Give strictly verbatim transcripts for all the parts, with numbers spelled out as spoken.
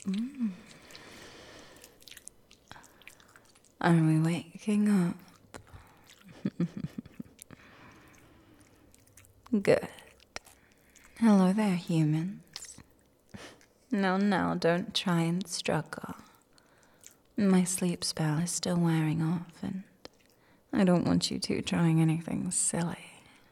Mm. Are we waking up? Good. Hello there, humans. No, no, don't try and struggle. My sleep spell is still wearing off, and I don't want you two trying anything silly.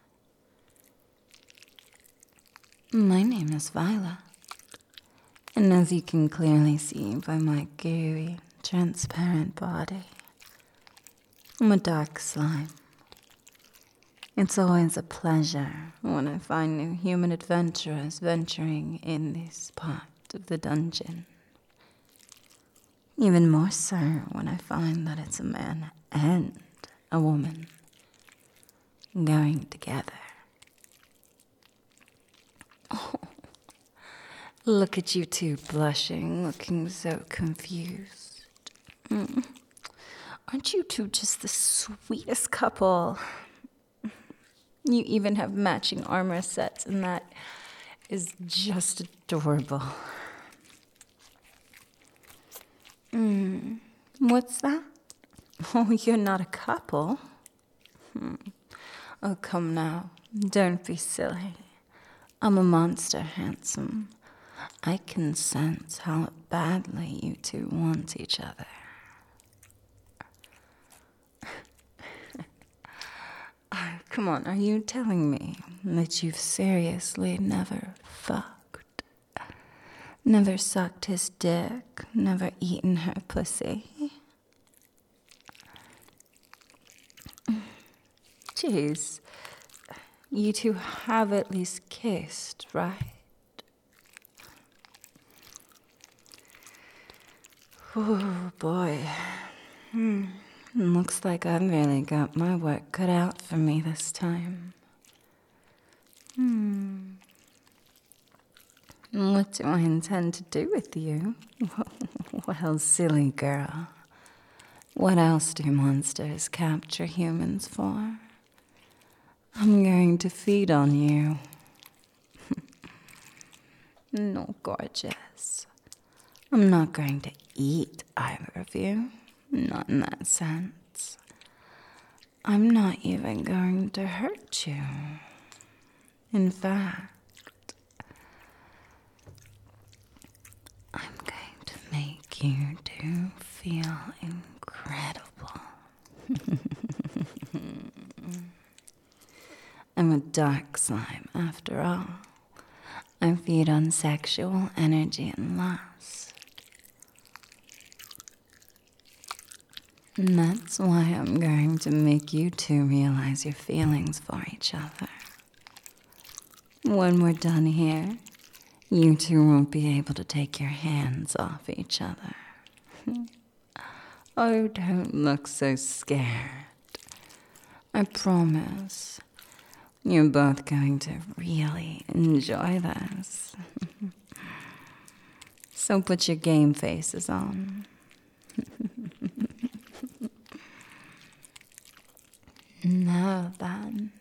My name is Violet, and as you can clearly see by my gooey, transparent body, I'm a dark slime. It's always a pleasure when I find new human adventurers venturing in this part of the dungeon. Even more so when I find that it's a man and a woman going together. Oh, look at you two blushing, looking so confused. Mm. Aren't you two just the sweetest couple? You even have matching armor sets, and that is just adorable. Mm. What's that? Oh, you're not a couple? Hmm. Oh, come now. Don't be silly. I'm a monster, handsome. I can sense how badly you two want each other. Oh, come on, are you telling me that you've seriously never fucked? Never sucked his dick? Never eaten her pussy? Jeez. You two have at least kissed, right? Oh, boy. Hmm. Looks like I've really got my work cut out for me this time. Hmm. What do I intend to do with you? Well, silly girl. What else do monsters capture humans for? I'm going to feed on you. No, gorgeous. I'm not going to eat either of you. Not in that sense. I'm not even going to hurt you. In fact, I'm going to make you two feel incredible. I'm a dark slime, after all. I feed on sexual energy and lust. And that's why I'm going to make you two realize your feelings for each other. When we're done here, you two won't be able to take your hands off each other. Oh, don't look so scared. I promise, you're both going to really enjoy this. So put your game faces on. Now then,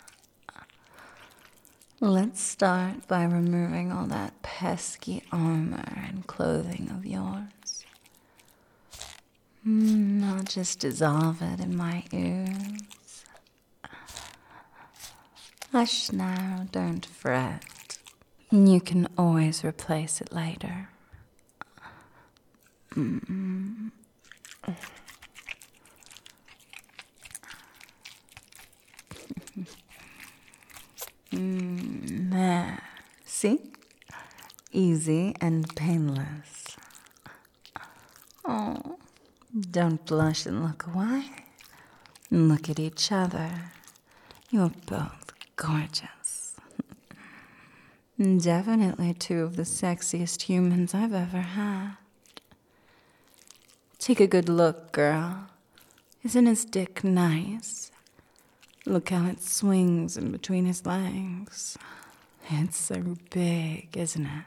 let's start by removing all that pesky armor and clothing of yours. Mm, I'll just dissolve it in my ooze. Hush now, don't fret. You can always replace it later. Mm-mm. Mm, there. See? Easy and painless. Oh, don't blush and look away. Look at each other. You're both gorgeous. Definitely two of the sexiest humans I've ever had. Take a good look, girl. Isn't his dick nice? Look how it swings in between his legs. It's so big, isn't it?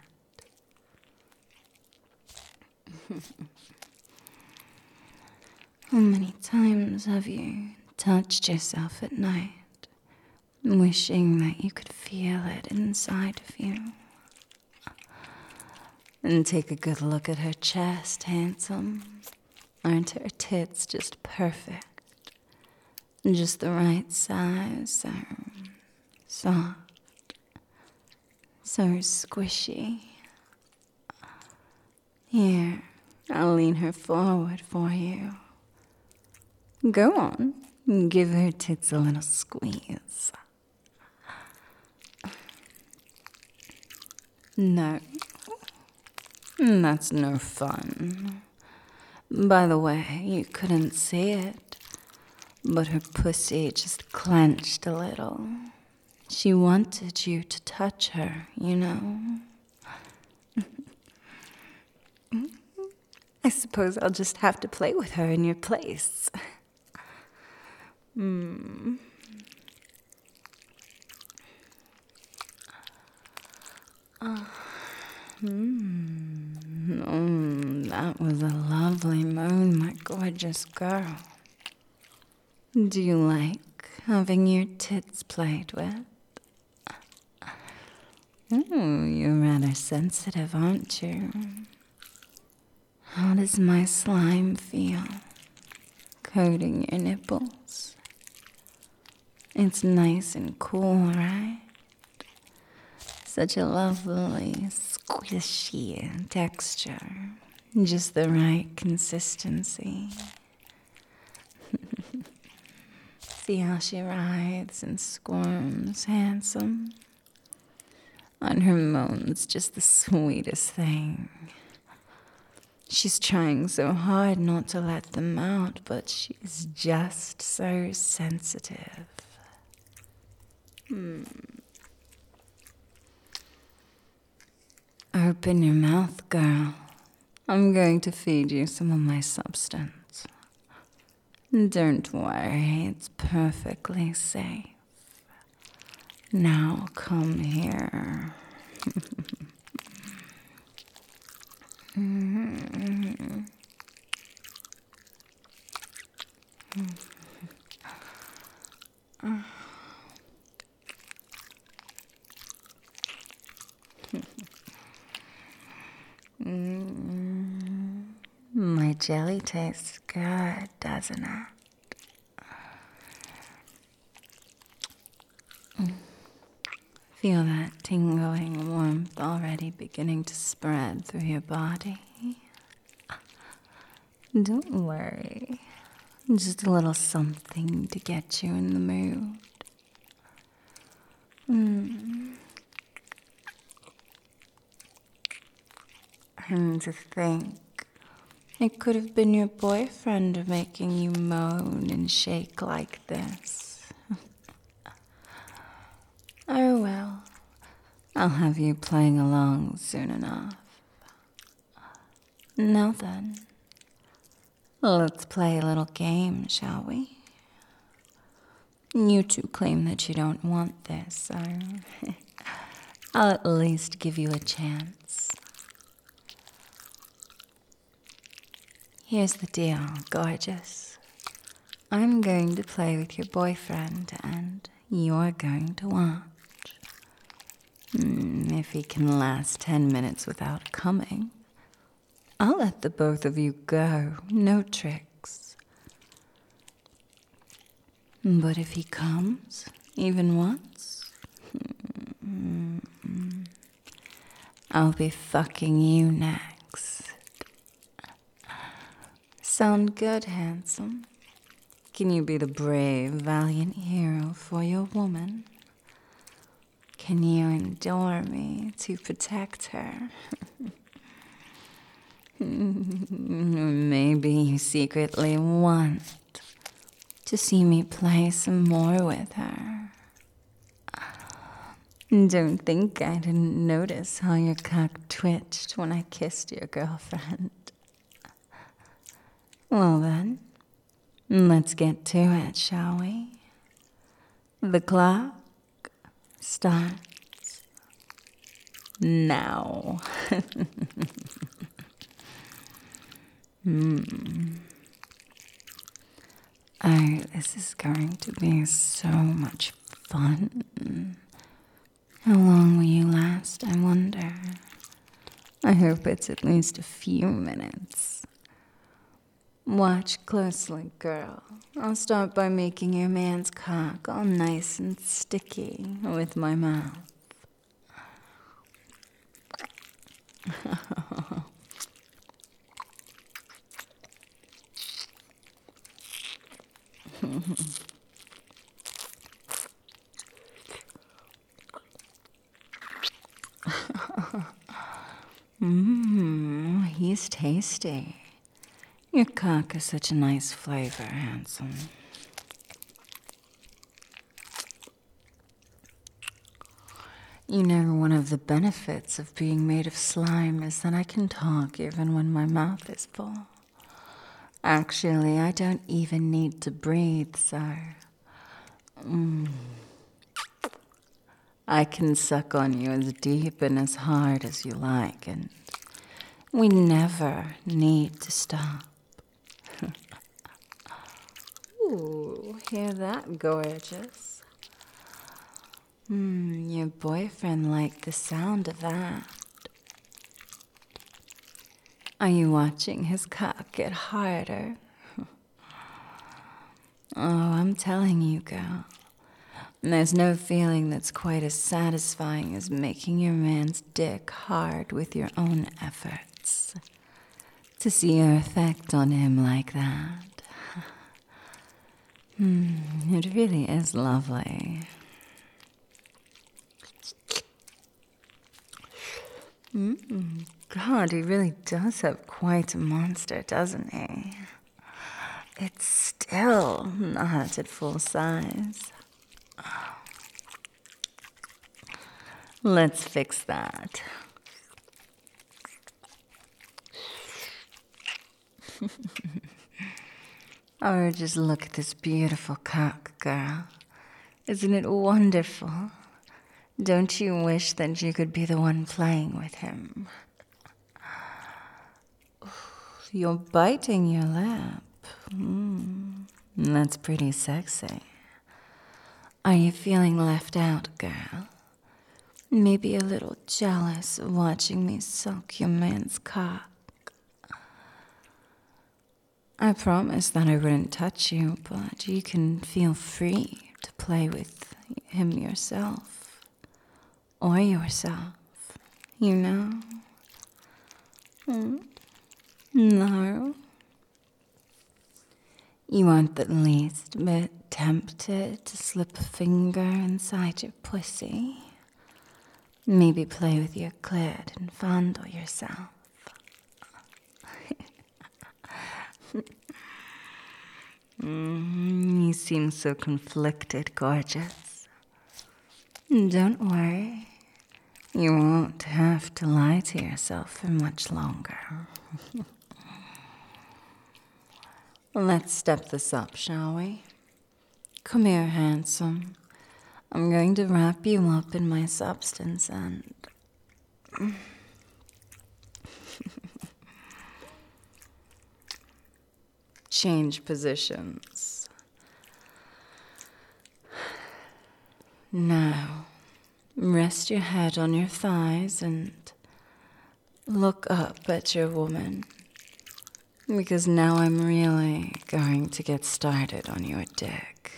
How many times have you touched yourself at night, wishing that you could feel it inside of you? And take a good look at her chest, handsome. Aren't her tits just perfect? Just the right size, so soft, so squishy. Here, I'll lean her forward for you. Go on, give her tits a little squeeze. No, that's no fun. By the way, you couldn't see it, but her pussy just clenched a little. She wanted you to touch her, you know. I suppose I'll just have to play with her in your place. Hmm. Uh, hmm. Oh, that was a lovely moan, my gorgeous girl. Do you like having your tits played with? Oh, you're rather sensitive, aren't you? How does my slime feel? Coating your nipples. It's nice and cool, right? Such a lovely, squishy texture. Just the right consistency. See how she writhes and squirms, handsome? On her moans, just the sweetest thing. She's trying so hard not to let them out, but she's just so sensitive. Hmm. Open your mouth, girl. I'm going to feed you some of my substance. Don't worry, it's perfectly safe. Now come here. Mm-hmm. Mm, my jelly tastes good, doesn't it? Feel that tingling warmth already beginning to spread through your body. Don't worry, just a little something to get you in the mood. Mm. And to think, it could have been your boyfriend making you moan and shake like this. Oh well, I'll have you playing along soon enough. Now then, let's play a little game, shall we? You two claim that you don't want this, so I'll at least give you a chance. Here's the deal, gorgeous. I'm going to play with your boyfriend, and you're going to watch. Mm, if he can last ten minutes without coming, I'll let the both of you go, no tricks. But if he comes, even once, mm, I'll be fucking you next. Sound good, handsome? Can you be the brave, valiant hero for your woman? Can you endure me to protect her? Maybe you secretly want to see me play some more with her. Don't think I didn't notice how your cock twitched when I kissed your girlfriend. Well then, let's get to it, shall we? The clock starts now. Hmm. Oh, this is going to be so much fun. How long will you last, I wonder? I hope it's at least a few minutes. Watch closely, girl. I'll start by making your man's cock all nice and sticky with my mouth. Mmm, he's tasty. Your cock is such a nice flavor, handsome. You know, one of the benefits of being made of slime is that I can talk even when my mouth is full. Actually, I don't even need to breathe, sir. Mm. I can suck on you as deep and as hard as you like, and we never need to stop. Ooh, hear that, gorgeous? Hmm, your boyfriend liked the sound of that. Are you watching his cock get harder? Oh, I'm telling you, girl. There's no feeling that's quite as satisfying as making your man's dick hard with your own efforts. To see your effect on him like that. Hmm, it really is lovely. Mm-mm. God, he really does have quite a monster, doesn't he? It's still not at full size. Let's fix that. Or just look at this beautiful cock, girl. Isn't it wonderful? Don't you wish that you could be the one playing with him? You're biting your lip. Mm, that's pretty sexy. Are you feeling left out, girl? Maybe a little jealous of watching me suck your man's cock. I promised that I wouldn't touch you, but you can feel free to play with him yourself. Or yourself, you know? Mm? No? You aren't the least bit tempted to slip a finger inside your pussy? Maybe play with your clit and fondle yourself. mm, you seem so conflicted, gorgeous. Don't worry. You won't have to lie to yourself for much longer. Let's step this up, shall we? Come here, handsome. I'm going to wrap you up in my substance and... change positions. Now, rest your head on your thighs and look up at your woman. Because now I'm really going to get started on your dick.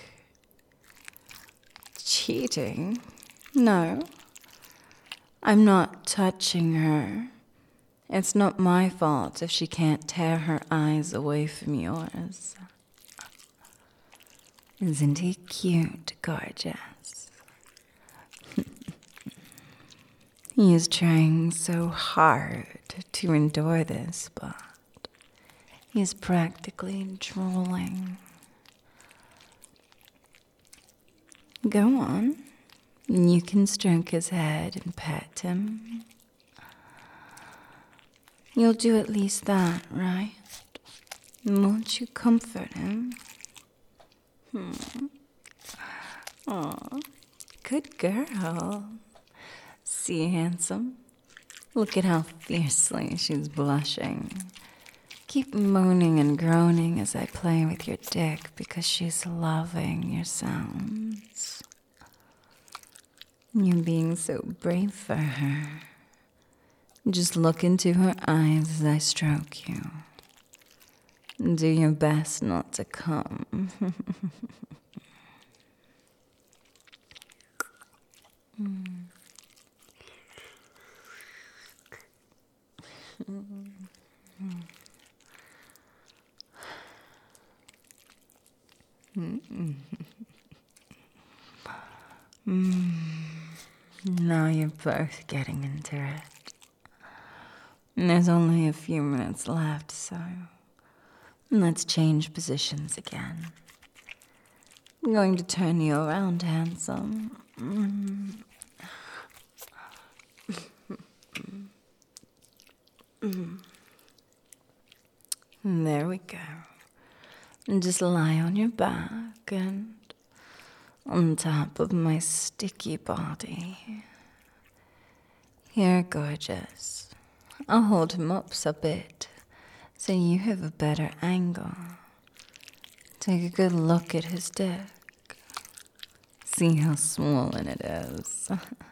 Cheating? No. I'm not touching her. It's not my fault if she can't tear her eyes away from yours. Isn't he cute, gorgeous? He is trying so hard to endure this, but he is practically drooling. Go on. You can stroke his head and pet him. You'll do at least that, right? Won't you comfort him? Hmm. Aw, good girl. See, handsome? Look at how fiercely she's blushing. Keep moaning and groaning as I play with your dick because she's loving your sounds. You're being so brave for her. Just look into her eyes as I stroke you. Do your best not to come. mm. Mm. Mm. Now you're both getting into it. There's only a few minutes left, so let's change positions again. I'm going to turn you around, handsome. Mm. Mm. There we go. Just lie on your back and on top of my sticky body. You're gorgeous. I'll hold him up a bit so you have a better angle. Take a good look at his dick. See how swollen it is.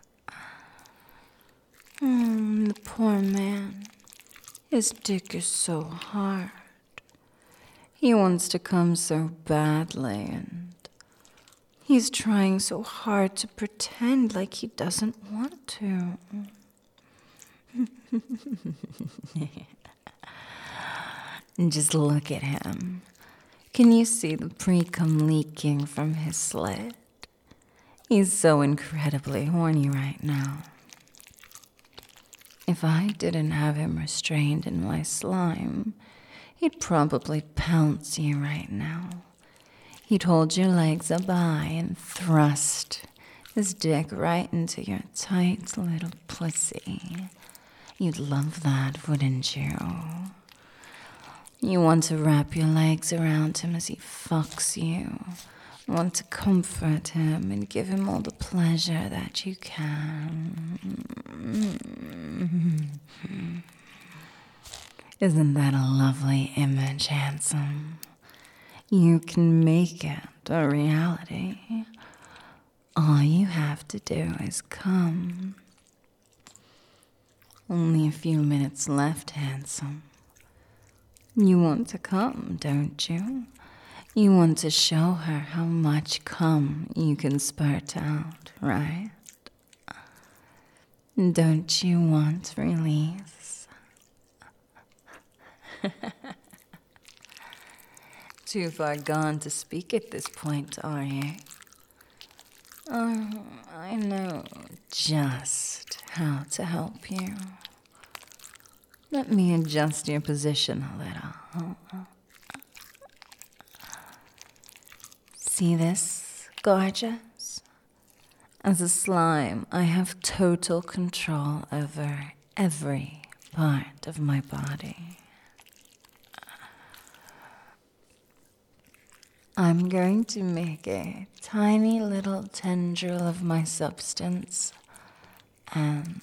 mm, the poor man. His dick is so hard. He wants to come so badly, and he's trying so hard to pretend like he doesn't want to. Just look at him. Can you see the pre-cum leaking from his slit? He's so incredibly horny right now. If I didn't have him restrained in my slime, he'd probably pounce you right now. He'd hold your legs up high and thrust his dick right into your tight little pussy. You'd love that, wouldn't you? You want to wrap your legs around him as he fucks you. Want to comfort him and give him all the pleasure that you can. Isn't that a lovely image, handsome? You can make it a reality. All you have to do is come. Only a few minutes left, handsome. You want to come, don't you? You want to show her how much cum you can spurt out, right? Don't you want release? Too far gone to speak at this point, are you? Oh, I know just how to help you. Let me adjust your position a little. See this, gorgeous? As a slime, I have total control over every part of my body. I'm going to make a tiny little tendril of my substance and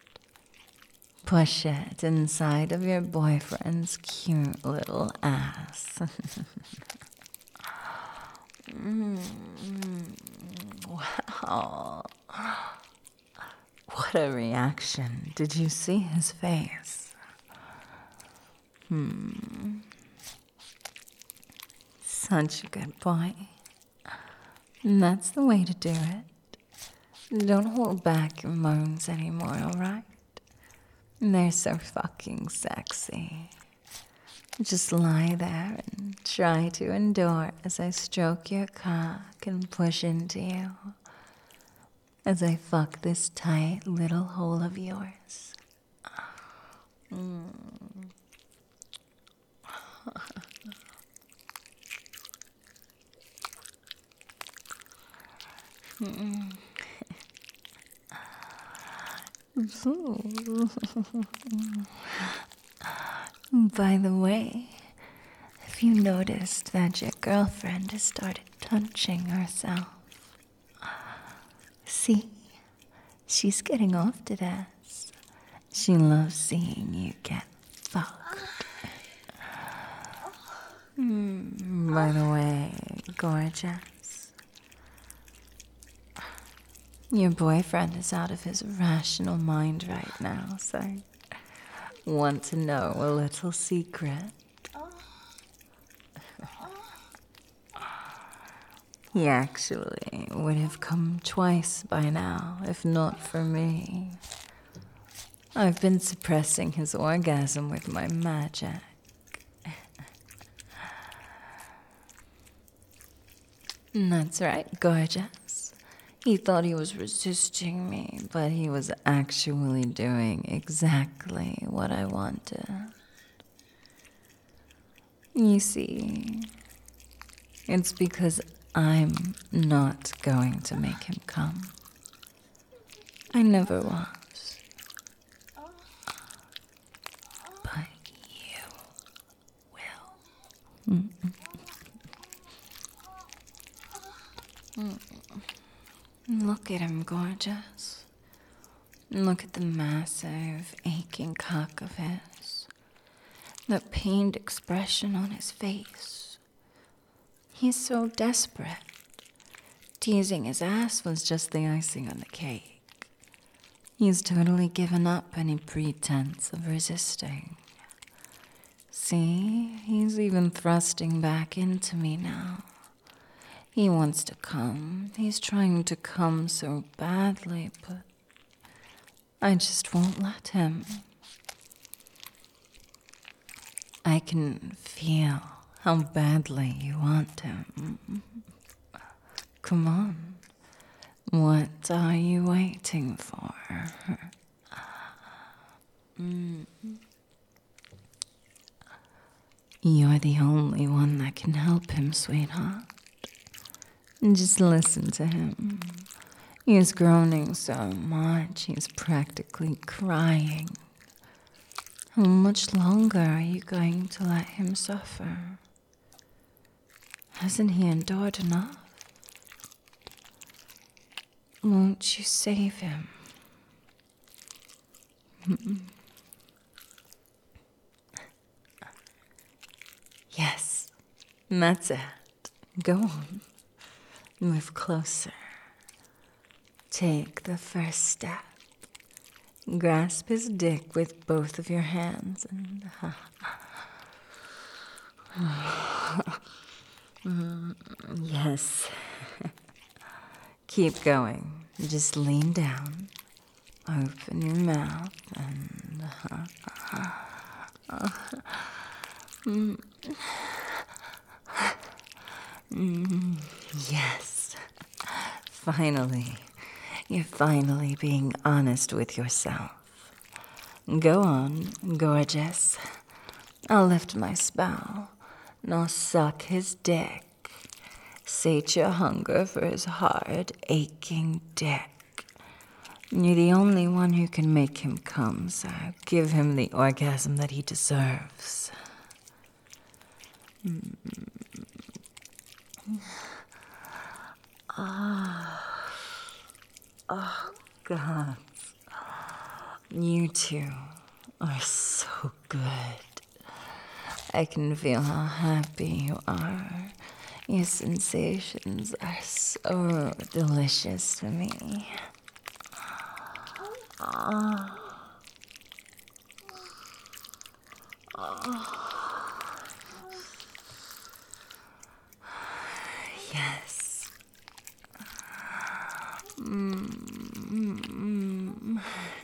push it inside of your boyfriend's cute little ass. mm, wow. What a reaction. Did you see his face? Hmm. Such a good boy. And that's the way to do it. Don't hold back your moans anymore, alright? They're so fucking sexy. Just lie there and try to endure as I stroke your cock and push into you. As I fuck this tight little hole of yours. Mm. Mm. By the way, have you noticed that your girlfriend has started touching herself? See? She's getting off to this. She loves seeing you get fucked. Mm, by the way, gorgeous. Your boyfriend is out of his rational mind right now, so Want to know a little secret? He actually would have come twice by now, if not for me. I've been suppressing his orgasm with my magic. That's right, gorgeous. He thought he was resisting me, but he was actually doing exactly what I wanted. You see, it's because I'm not going to make him come. I never was. But you will. Mm-mm. Look at him, gorgeous. Look at the massive, aching cock of his. The pained expression on his face. He's so desperate. Teasing his ass was just the icing on the cake. He's totally given up any pretense of resisting. See, he's even thrusting back into me now. He wants to come. He's trying to come so badly, but I just won't let him. I can feel how badly you want him. Come on. What are you waiting for? Mm. You're the only one that can help him, sweetheart. Just listen to him. He's groaning so much, he's practically crying. How much longer are you going to let him suffer? Hasn't he endured enough? Won't you save him? Yes, that's it. Go on. Move closer. Take the first step. Grasp his dick with both of your hands and... Yes. Keep going. Just lean down. Open your mouth and... Mm. Mm. Yes. Finally. You're finally being honest with yourself. Go on, gorgeous. I'll lift my spout and I'll suck his dick. Sate your hunger for his hard, aching dick. You're the only one who can make him come, so give him the orgasm that he deserves. Mm. Ah. Oh, God. You two are so good. I can feel how happy you are. Your sensations are so delicious to me. Oh. Oh. Yes. Mm-hmm.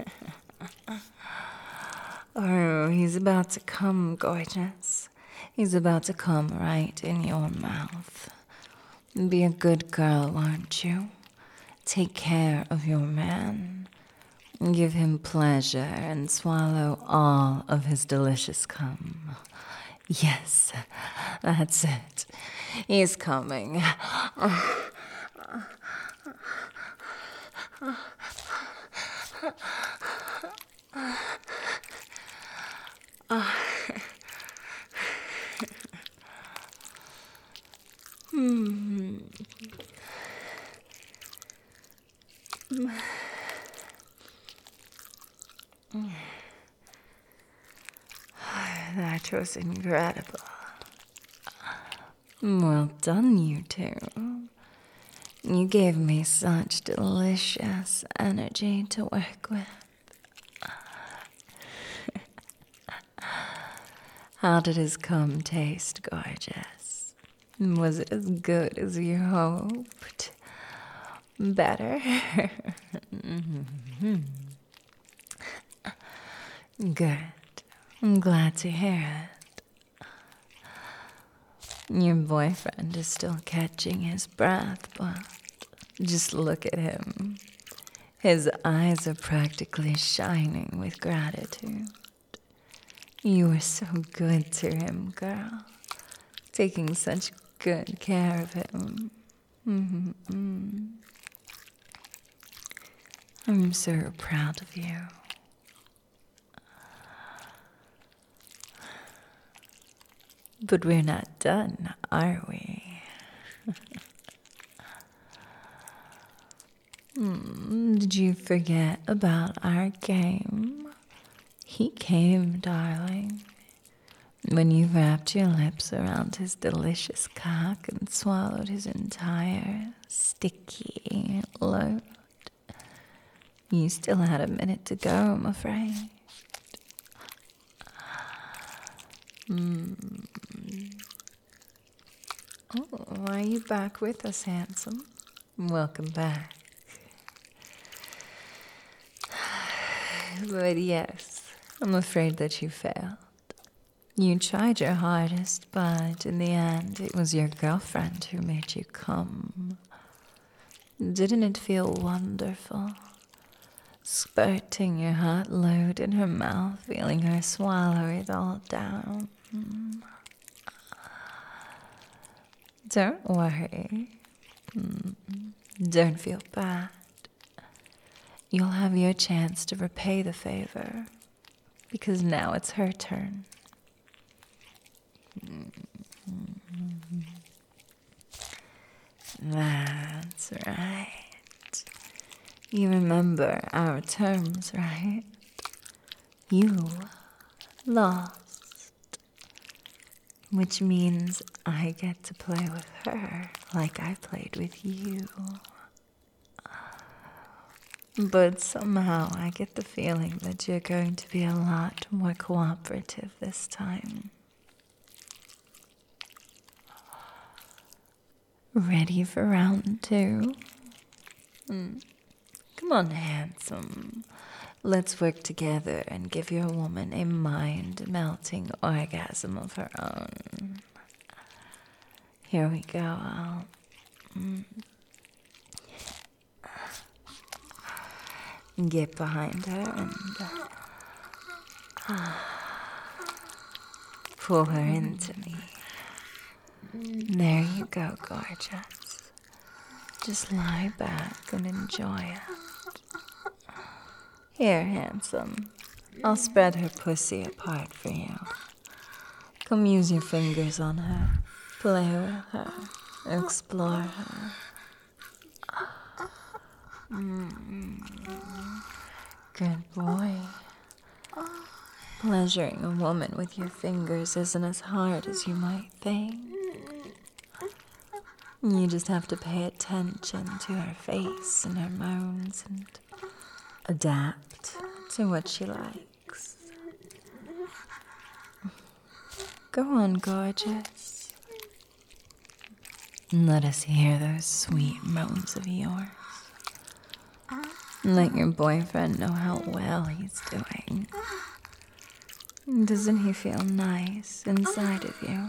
Oh, he's about to come, gorgeous. He's about to come right in your mouth. Be a good girl, won't you? Take care of your man. Give him pleasure and swallow all of his delicious cum. Yes, that's it. He's coming. Hmm. That was incredible. Well done, you two. You gave me such delicious energy to work with. How did his cum taste, gorgeous? Was it as good as you hoped? Better? Good. I'm glad to hear it. Your boyfriend is still catching his breath, but just look at him. His eyes are practically shining with gratitude. You were so good to him, girl. Taking such good care of him. Mm-hmm. I'm so proud of you. But we're not done, are we? hmm, did you forget about our game? He came, darling, when you wrapped your lips around his delicious cock and swallowed his entire sticky load. You still had a minute to go, I'm afraid. Mm. Oh, are you back with us, handsome? Welcome back. But yes, I'm afraid that you failed. You tried your hardest, but in the end, it was your girlfriend who made you come. Didn't it feel wonderful? Spurting your hot load in her mouth, feeling her swallow it all down. Don't worry. Don't feel bad. You'll have your chance to repay the favor, because now it's her turn. That's right. You remember our terms, right? You lost. Which means I get to play with her like I played with you. But somehow I get the feeling that you're going to be a lot more cooperative this time. Ready for round two? Mm. Come on, handsome. Let's work together and give your woman a mind-melting orgasm of her own. Here we go. I'll, mm, get behind her and uh, pull her into me. There you go, gorgeous. Just lie back and enjoy it. Here, handsome. I'll spread her pussy apart for you. Come use your fingers on her. Play with her. Explore her. Mm. Good boy. Pleasuring a woman with your fingers isn't as hard as you might think. You just have to pay attention to her face and her moans and adapt to what she likes. Go on, gorgeous. Let us hear those sweet moans of yours. Let your boyfriend know how well he's doing. Doesn't he feel nice inside of you?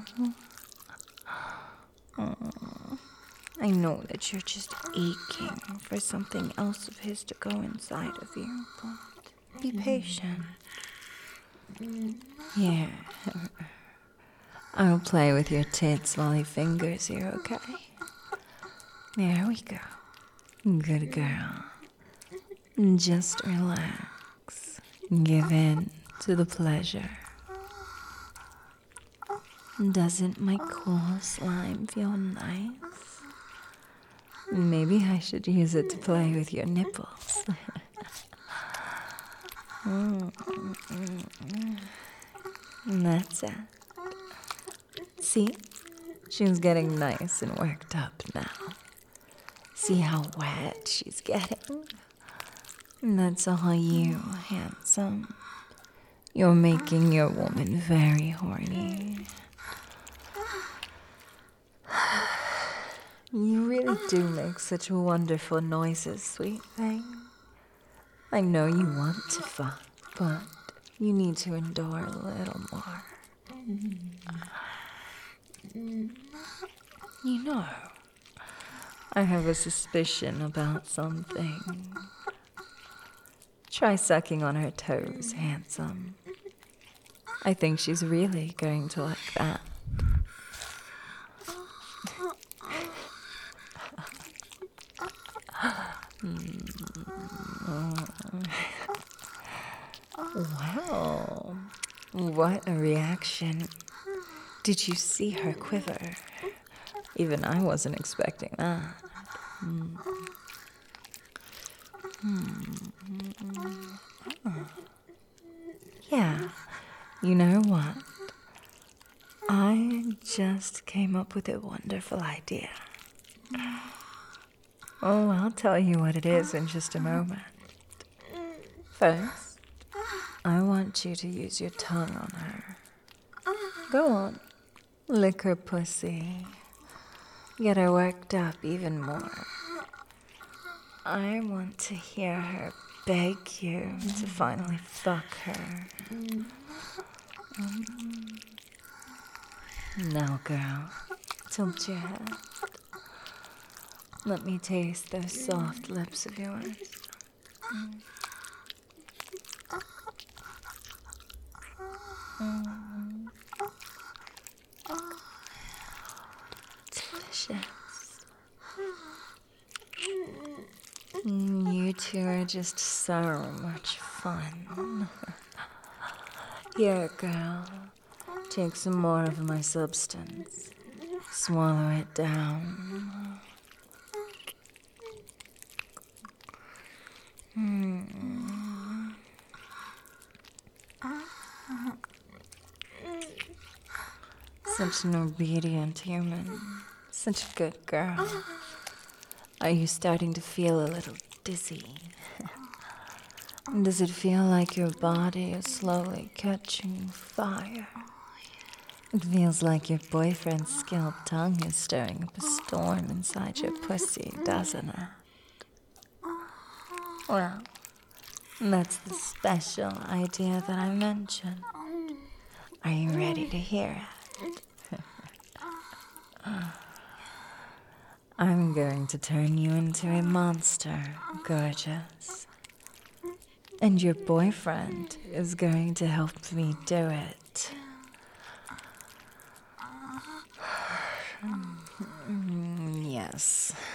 Oh, I know that you're just aching for something else of his to go inside of you, but be patient. Here, I'll play with your tits while he fingers you, okay? There we go. Good girl. Just relax. Give in to the pleasure. Doesn't my cool slime feel nice? Maybe I should use it to play with your nipples. That's it. See? She's getting nice and worked up now. See how wet she's getting? That's all you, handsome. You're making your woman very horny. You really do make such wonderful noises, sweet thing. I know you want to fuck, but you need to endure a little more. You know, I have a suspicion about something. Try sucking on her toes, handsome. I think she's really going to like that. Wow, what a reaction. Did you see her quiver? Even I wasn't expecting that. Mm. Mm. Oh. Yeah, you know what? I just came up with a wonderful idea. Oh, I'll tell you what it is in just a moment. First, I want you to use your tongue on her. Go on, lick her pussy. Get her worked up even more. I want to hear her beg you to finally fuck her. Mm. Now, girl, tilt your head. Let me taste those soft lips of yours. Mm. Mm. Delicious. Mm, you two are just so much fun. Here, girl. Take some more of my substance. Swallow it down. Hmm. Such an obedient human. Such a good girl. Are you starting to feel a little dizzy? Does it feel like your body is slowly catching fire? It feels like your boyfriend's skilled tongue is stirring up a storm inside your pussy, doesn't it? Well, that's the special idea that I mentioned. Are you ready to hear it? I'm going to turn you into a monster, gorgeous. And your boyfriend is going to help me do it. Yes.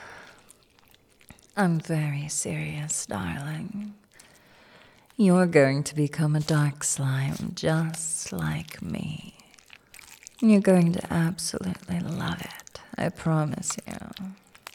I'm very serious, darling. You're going to become a dark slime just like me. You're going to absolutely love it, I promise you.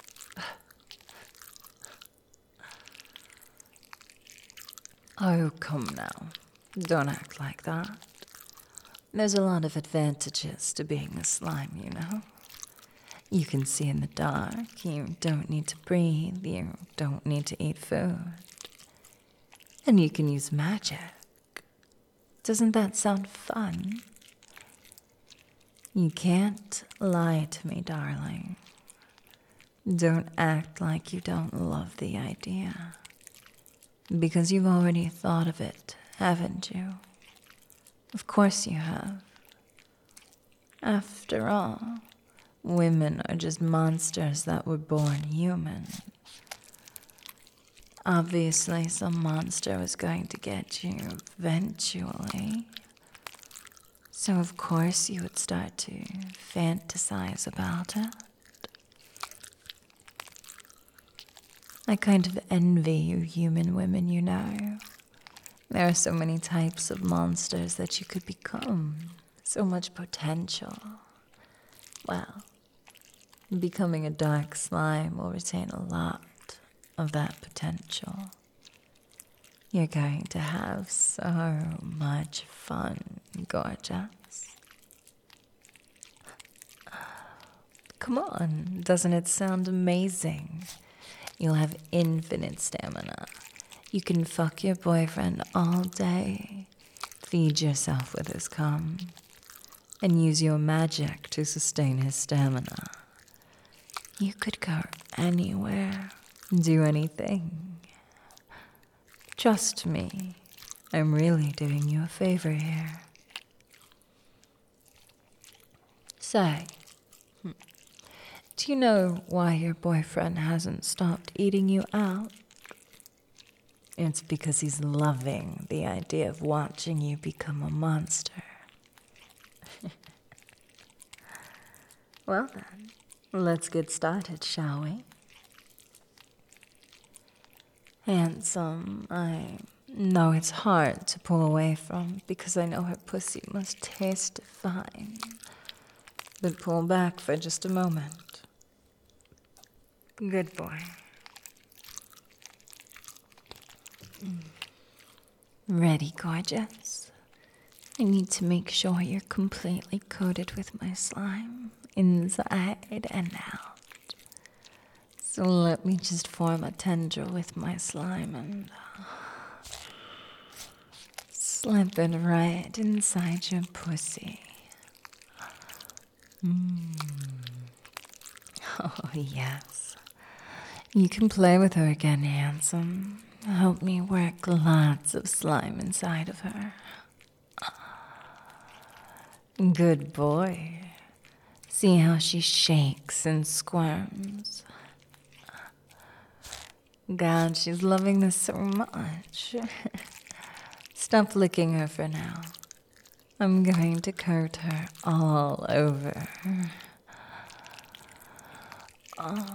Oh, come now. Don't act like that. There's a lot of advantages to being a slime, you know? You can see in the dark, you don't need to breathe, you don't need to eat food. And you can use magic. Doesn't that sound fun? You can't lie to me, darling. Don't act like you don't love the idea. Because you've already thought of it, haven't you? Of course you have. After all, women are just monsters that were born human. Obviously, some monster was going to get you eventually. So of course you would start to fantasize about it. I kind of envy you human women, you know. There are so many types of monsters that you could become. So much potential. Well, becoming a dark slime will retain a lot of that potential. You're going to have so much fun, gorgeous. Come on, doesn't it sound amazing? You'll have infinite stamina. You can fuck your boyfriend all day, Feed yourself with his cum, and use your magic to sustain his stamina. You could go anywhere, do anything. Trust me, I'm really doing you a favor here. Say, do you know why your boyfriend hasn't stopped eating you out? It's because he's loving the idea of watching you become a monster. Well then, let's get started, shall we? Handsome, I know it's hard to pull away from because I know her pussy must taste fine. But pull back for just a moment. Good boy. Ready, gorgeous? I need to make sure you're completely coated with my slime, inside and out. So let me just form a tendril with my slime and uh, slip it right inside your pussy. Mm. Oh, yes. You can play with her again, handsome. Help me work lots of slime inside of her. Good boy. See how she shakes and squirms. God, she's loving this so much. Stop licking her for now. I'm going to coat her all over. Oh.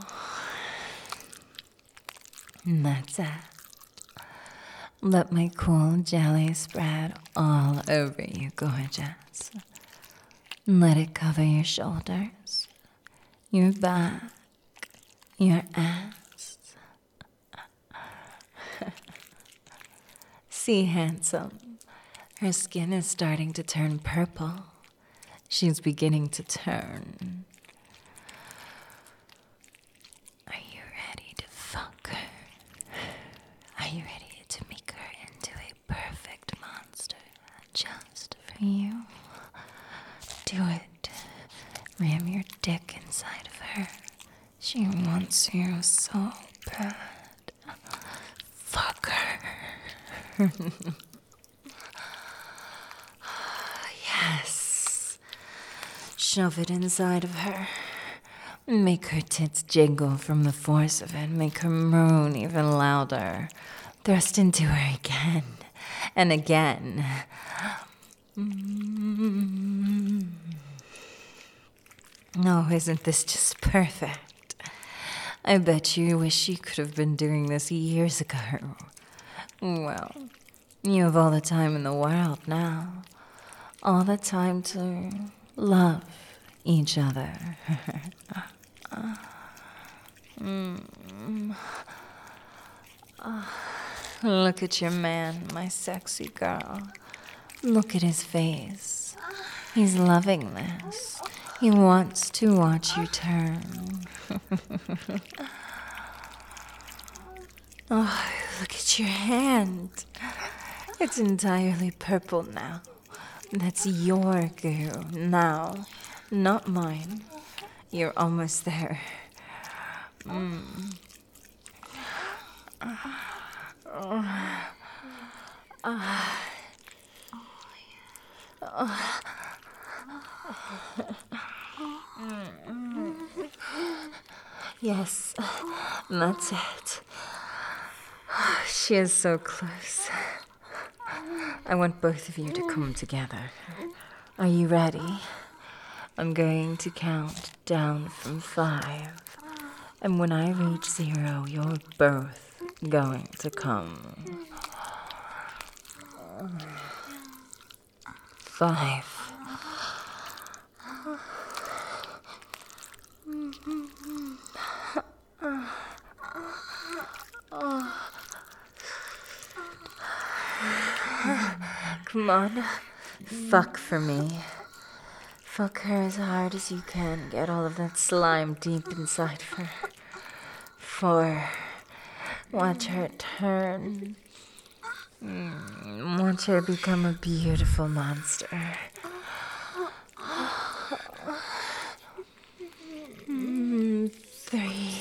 And that's it. Let my cool jelly spread all over you, gorgeous. Let it cover your shoulders, your back, your ass. See, handsome, her skin is starting to turn purple. She's beginning to turn. Are you ready to fuck her? Are you ready to make her into a perfect monster just for you? Do it. Ram your dick inside of her. She wants you so bad. Fuck her. Yes. Shove it inside of her. Make her tits jiggle from the force of it. Make her moan even louder. Thrust into her again and again. Mm. Oh, isn't this just perfect? I bet you wish you could have been doing this years ago. Well, you have all the time in the world now. All the time to love each other. mm. oh, look at your man, my sexy girl. Look at his face. He's loving this. He wants to watch you turn. Oh, look at your hand. It's entirely purple now. That's your goo now, not mine. You're almost there. Mm. Oh. Oh. Oh. Yes, that's it. She is so close. I want both of you to come together. Are you ready? I'm going to count down from five. And when I reach zero, you're both going to come. Five. Come on. Fuck for me. Fuck her as hard as you can. Get all of that slime deep inside of her. Four. Watch her turn. Mm, watch watch her become a beautiful monster. Mm, three.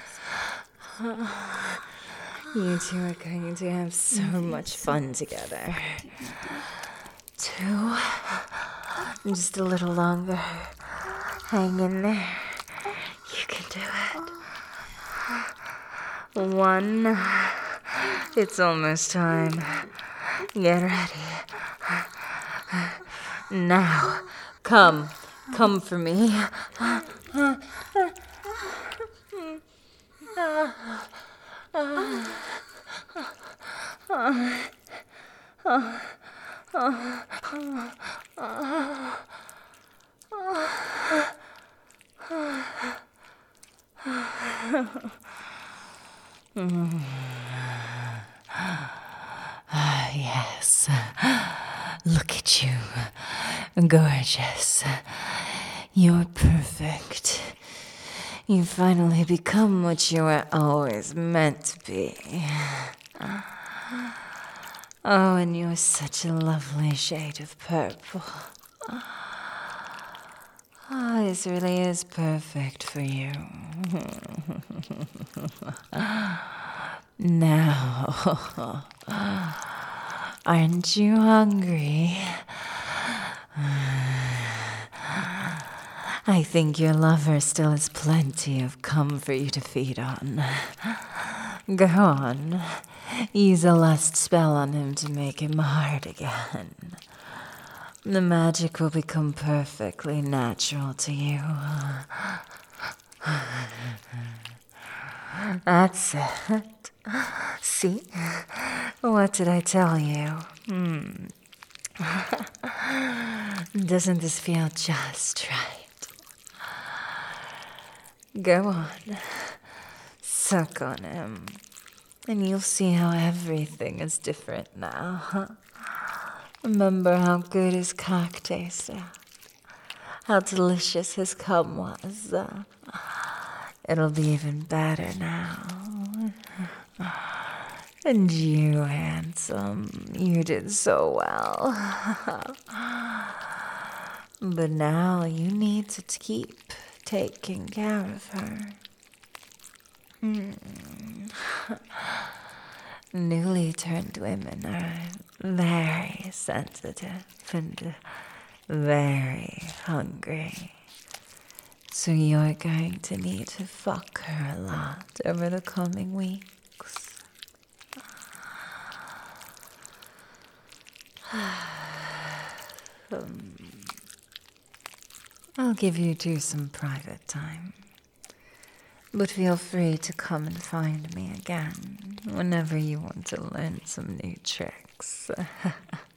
You two are going to have so much fun together. Two. Just a little longer. Hang in there. You can do it. One. It's almost time. Get ready. Now, come. Come for me. Yes. Look at you. Gorgeous. You're perfect. You finally become what you were always meant to be. Oh, and you're such a lovely shade of purple. Oh, this really is perfect for you. Now, aren't you hungry? I think your lover still has plenty of cum for you to feed on. Go on. Use a lust spell on him to make him hard again. The magic will become perfectly natural to you. That's it. See? What did I tell you? Hmm. Doesn't this feel just right? Go on. Suck on him. And you'll see how everything is different now. Remember how good his cock tasted? How delicious his cum was? It'll be even better now. And you, handsome, you did so well. But now you need to keep taking care of her. Mm. Newly turned women are very sensitive and very hungry. So you're going to need to fuck her a lot over the coming weeks. um, I'll give you two some private time. But feel free to come and find me again whenever you want to learn some new tricks.